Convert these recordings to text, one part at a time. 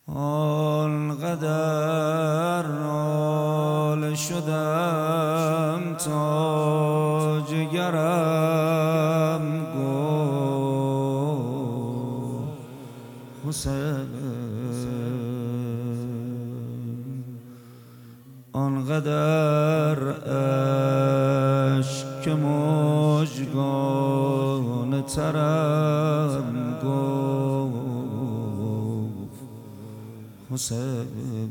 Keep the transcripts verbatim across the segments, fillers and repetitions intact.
آنقدر ناله شدم تا جگرم گفت حسین، آنقدر اشک مژگان ترم گفت حسین.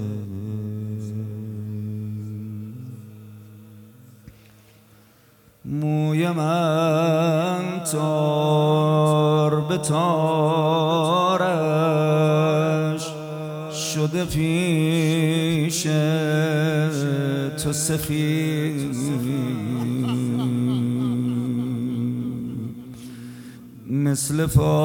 موی من تار به تارش شده پیش تو سفید، مثل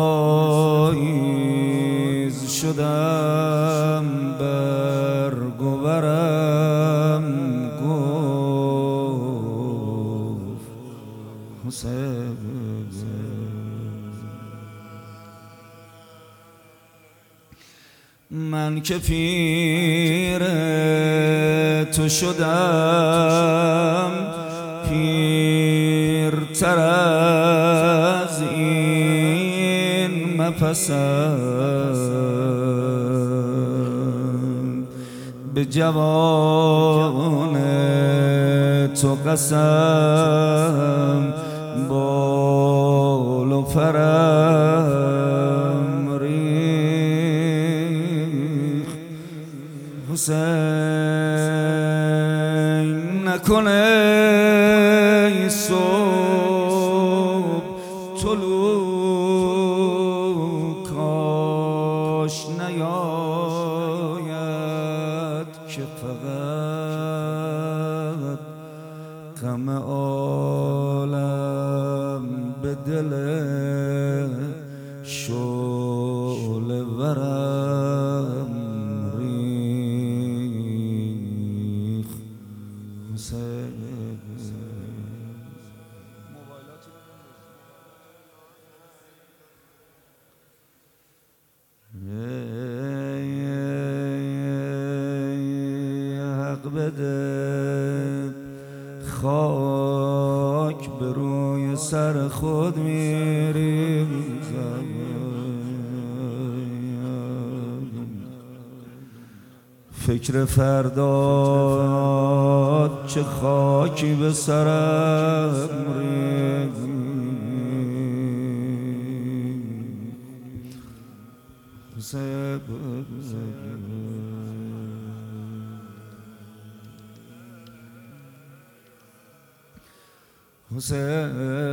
پاییز شدم برگ و برم گفت حسین. من که پیر تو شدم پیرتر از این مپسند، به جوان تو قسم بال و پرم ریخت حسین. نکنه ای صبح طلوع کاش نیاید که فقط غم عالم به دل شعله ورم ریخت حسین. حق بده خاک به روی سر خود میریزم، فکر فردا چه خاکی به سرم ریزم. حسین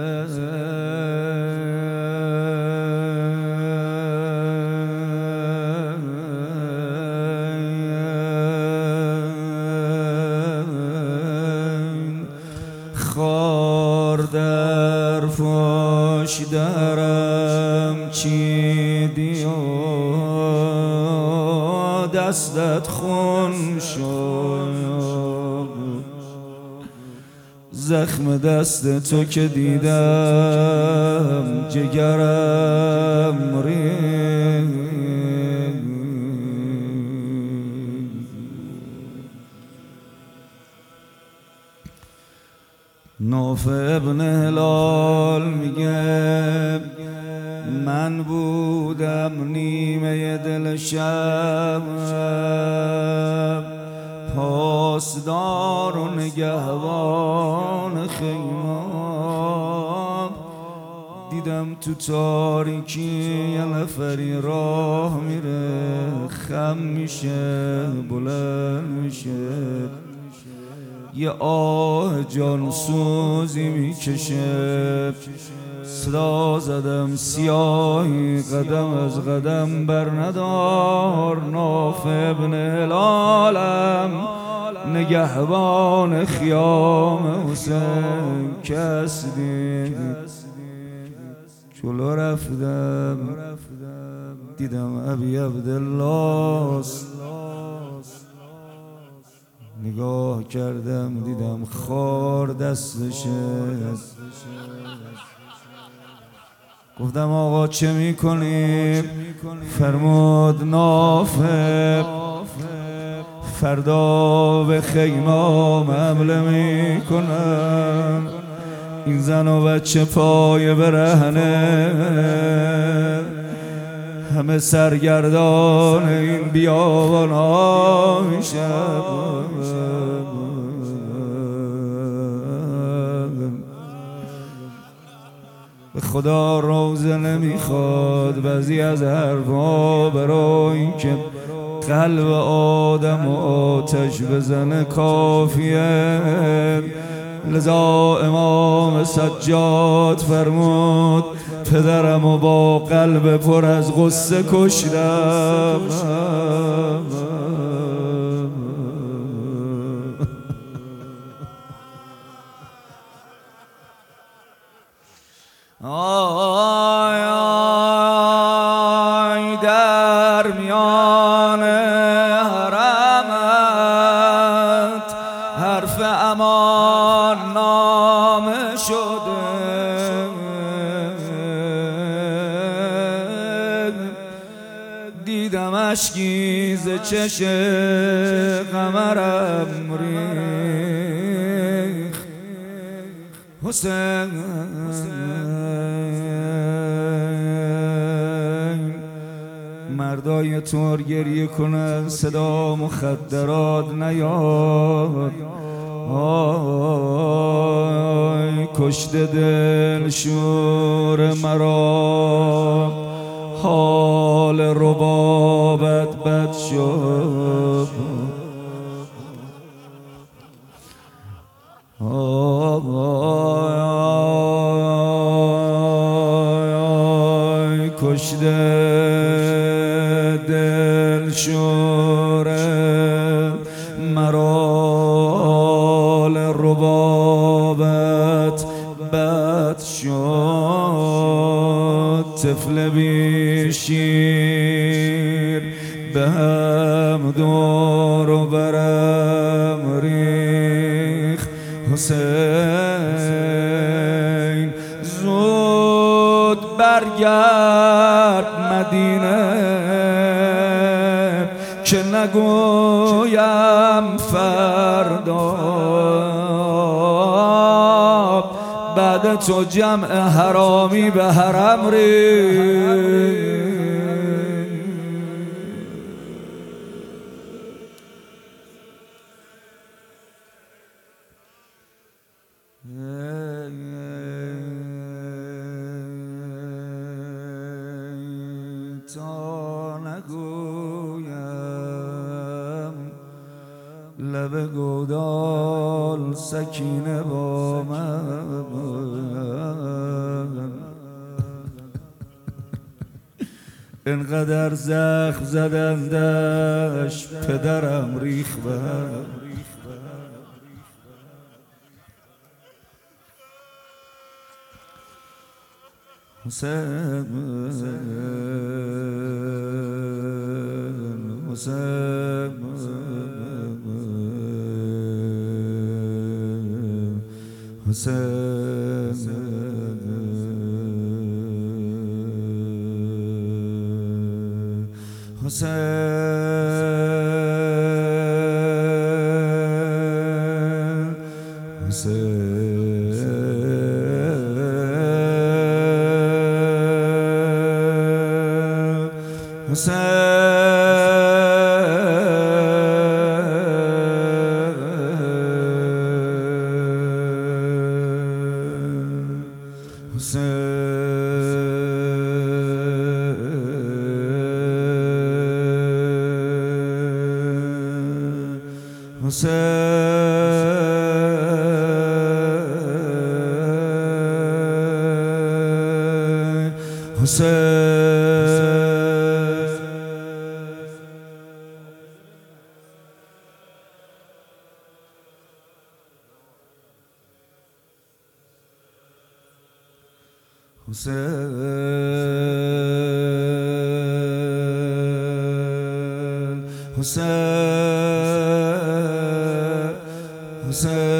خار در فاش درم چیدی و دستت خون شد، زخم دست تو که دیدم جگرم ریخت. ناف ابن هلال میگه من بودم نیمه دل شب، پاسدار و نگهبان خیمه، دیدم تو تاریکی یه نفری راه میره، خم میشه بلند میشه، یه آه جانسوزی میکشه. صدا زدم سیاهی قدم از قدم بر ندار، ناف ابن هلالم نگهبان خیام حسین. کس دید جلو رفتم دیدم ابی عبدالله، نگاه کردم دیدم خار دستشه، گفتم آقا چه میکنیم؟ فرمود نافه فردا به خیمام حمله میکنم، این زن و بچه پای برهنه، همه سرگردان این بیابان ها میشم. به خدا روزه نمیخواد بعضی از حرفا، برای اینکه قلب آدم و آتش بزنه کافیه. لذا امام سجاد فرمود پدرم و با قلب پر از غصه کشتم. آی آی در میان حرمت حرف امان نامه شده، دیدم اشکی ز چش قمرم ریخت. حسین مردای طور گریه کنن صدا مخدرات نیاد. آی کشته دل شور مرا، حال ربابت بد شد. آی آی کشته دل شور مرا، حال ربابت بد شد. طفل بی شیر به هم دور و برم ریخت. حسین زود برگرد مدینه که نگویم فردا بعد تو جمع حرامی به حرم ریخت. تا نگویم لب گودال سکینه با من، انقدر زخم زدندش پدرم ریخ بر. حسین حسین حسین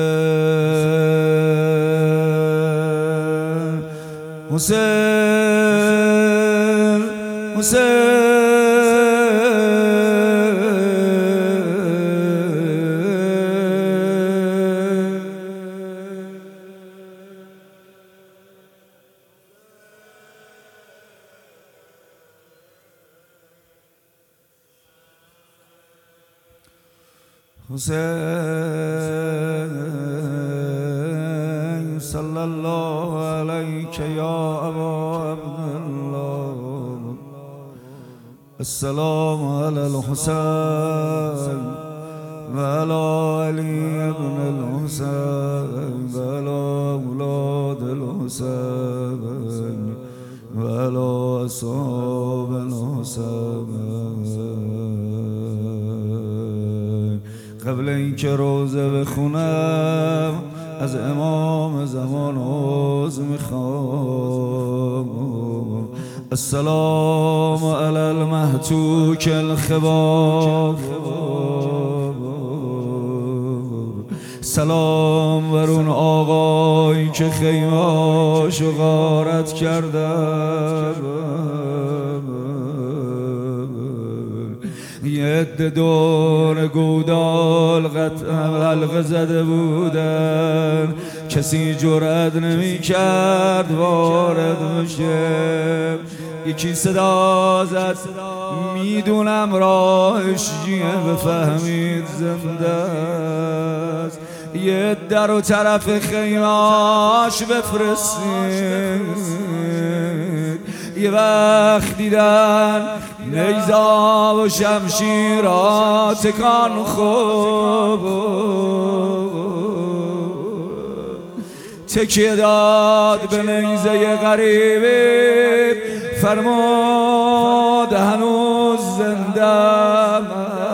حسین حسین صلی الله علیک یا ابا عبدالله السلام علی الحسین و علی علی ابن الحسین و علی اولاد الحسین و علی اصحاب الحسین. قبل اینکه روزه بخونم از امام زمان عذر میخوام. السلام علی المهتوک الخباب، سلام بر اون آقایی که خیمه‌اشو غارت کردن. یه عده دور گودال حلقه زده بودن، کسی جرأت نمی کرد وارد بشه. یکی صدا زد میدونم راهش چیه، بفهمید زنده است. یه در و طرف خیمه‌اش بفرستید. یه وقت دیدن نیزا و شمشیرها تکان خوب تکیه داد به نیزه غریبی، فرمود هنوز زندم.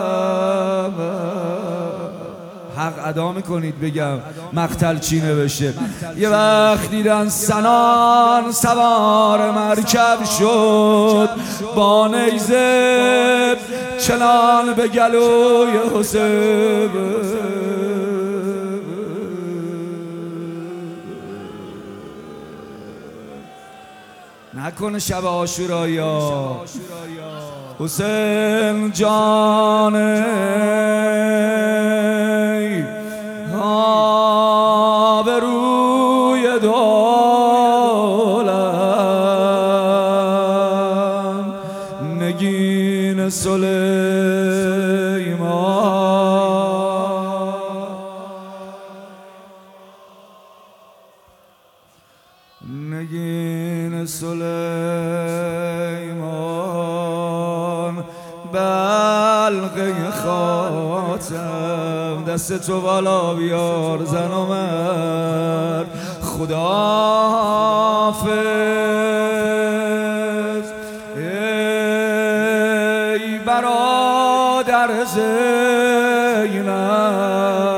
حق ادا میکنید بگم مقتل چی نوشته. یه وقت دیدن سنان سوار مرکب شد، با نیزه چنان به گلوی حسین. نکنه شب عاشورایی حسین جان آبروی دولم، نگین سلیمان، نگین سلیمان، بلقه خاتم. دست تو بالا بیار زن و مرد، خداحافظ ای برادر زینب.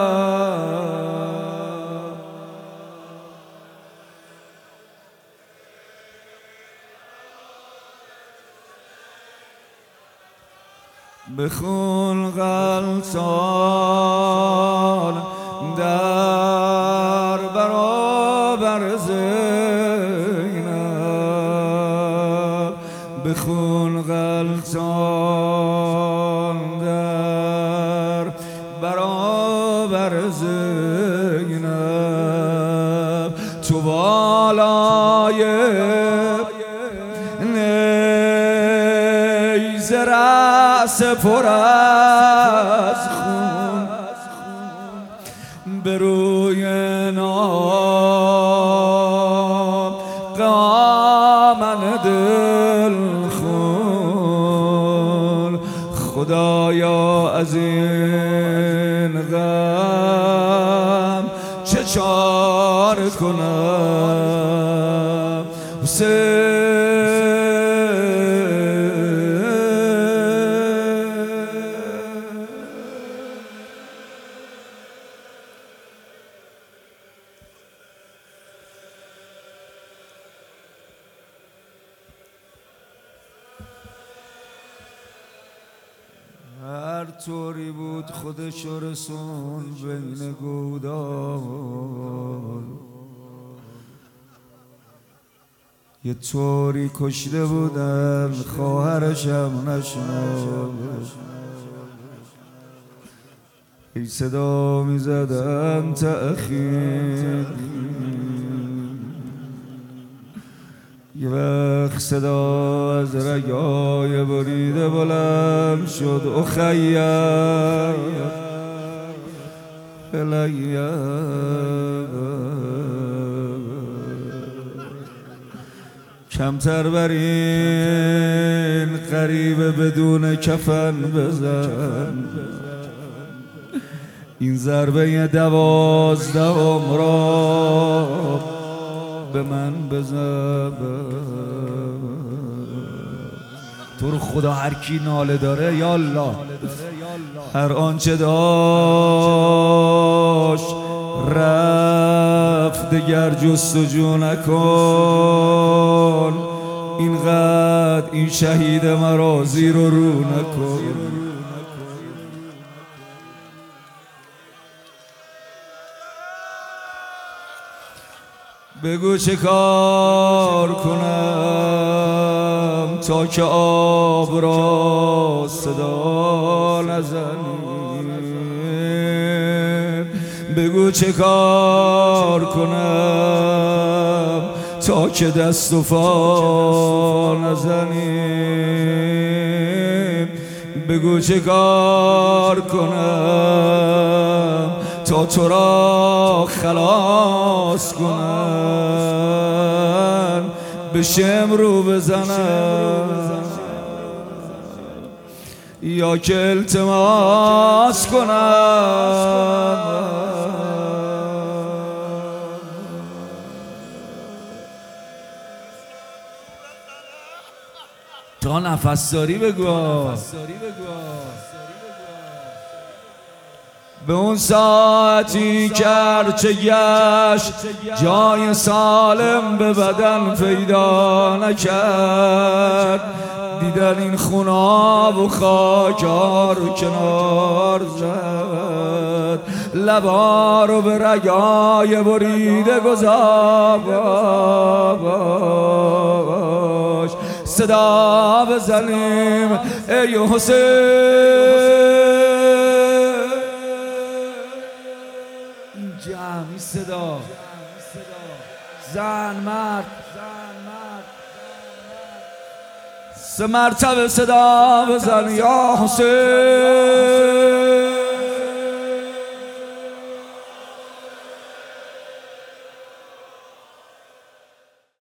بخون غلطان در برابر زینب، بخون غلطان در برابر زینب. تو بالای نیزه رأس پر از خون، به روی نام قامن دل خون. خدایا از این غم چه چاره کنم. حسین هر طوری بود خودشو رسون بین گودال. یه طوری کشته بودن خواهرشم نشناخت، ای صدا می زدن تأخیر. یه وقت صدا از رگای بریده بلند شد، اخیر الیه کمتر بر این غریب بدون کفن بزن، این ضربه دوازدهم را به من بزن. تو رو خدا هر کی ناله داره یا الله هر آنچه داشت رفت دگر جستجو نکن، اینقدر این شهید مرا زیر و رو نکن. بگو چه کار کنم تا که آب را صدا نزنی، بگو چه کار کنم تا که دست و پا نزنی، بگو چه کار کنم تا تو را خلاص کنن، به شمرو بزنن یا که التماس کنن. تا نفس داری بگو، به اون ساعتی که هرچه گشت جای سالم به بدن پیدا نکرد، دیدن این خوناب و خاکا رو کنار زد، لبا رو به رگای بریده گذاشت، صدا بزنیم ای حسین. جمعی صدا زن مرد سه مرتبه صدا بزن یا حسین.